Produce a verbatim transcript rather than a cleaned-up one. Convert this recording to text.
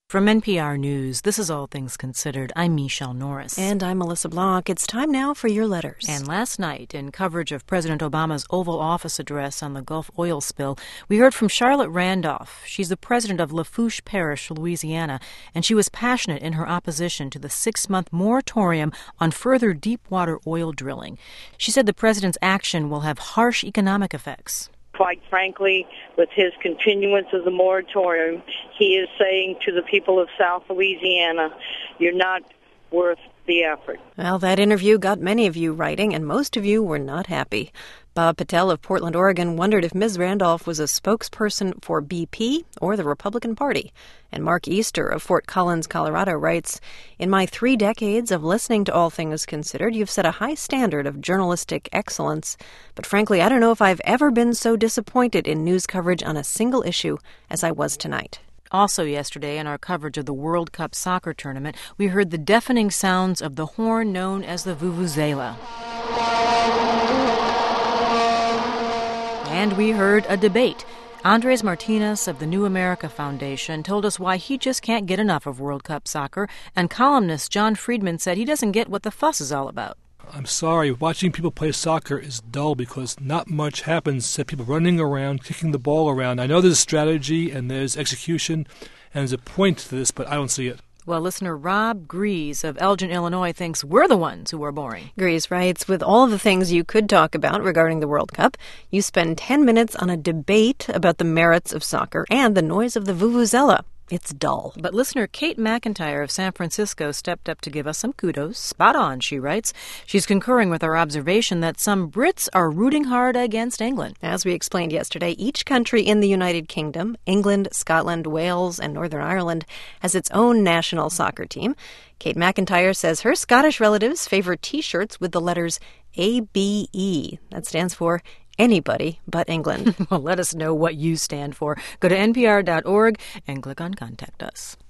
From N P R News, this is All Things Considered. I'm Michelle Norris. And I'm Melissa Blanc. It's time now for your letters. And last night, in coverage of President Obama's Oval Office address on the Gulf oil spill, we heard from Charlotte Randolph. She's the president of Lafourche Parish, Louisiana, and she was passionate in her opposition to the six-month moratorium on further deep-water oil drilling. She said the president's action will have harsh economic effects. Quite frankly, with his continuance of the moratorium, he is saying to the people of South Louisiana, you're not worth the effort. Well, that interview got many of you writing, and most of you were not happy. Bob Patel of Portland, Oregon, wondered if Miz Randolph was a spokesperson for B P or the Republican Party. And Mark Easter of Fort Collins, Colorado, writes, in my three decades of listening to All Things Considered, you've set a high standard of journalistic excellence. But frankly, I don't know if I've ever been so disappointed in news coverage on a single issue as I was tonight. Also yesterday, in our coverage of the World Cup soccer tournament, we heard the deafening sounds of the horn known as the vuvuzela. And we heard a debate. Andres Martinez of the New America Foundation told us why he just can't get enough of World Cup soccer, and columnist John Friedman said he doesn't get what the fuss is all about. I'm sorry, watching people play soccer is dull because not much happens except people running around, kicking the ball around. I know there's strategy and there's execution and there's a point to this, but I don't see it. Well, listener Rob Grease of Elgin, Illinois, thinks we're the ones who are boring. Grease writes, with all the things you could talk about regarding the World Cup, you spend ten minutes on a debate about the merits of soccer and the noise of the vuvuzela. It's dull. But listener Kate McIntyre of San Francisco stepped up to give us some kudos. Spot on, she writes. She's concurring with our observation that some Brits are rooting hard against England. As we explained yesterday, each country in the United Kingdom, England, Scotland, Wales, and Northern Ireland, has its own national soccer team. Kate McIntyre says her Scottish relatives favor T-shirts with the letters A B E. That stands for anybody but England. Well, let us know what you stand for. Go to N P R dot org and click on Contact Us.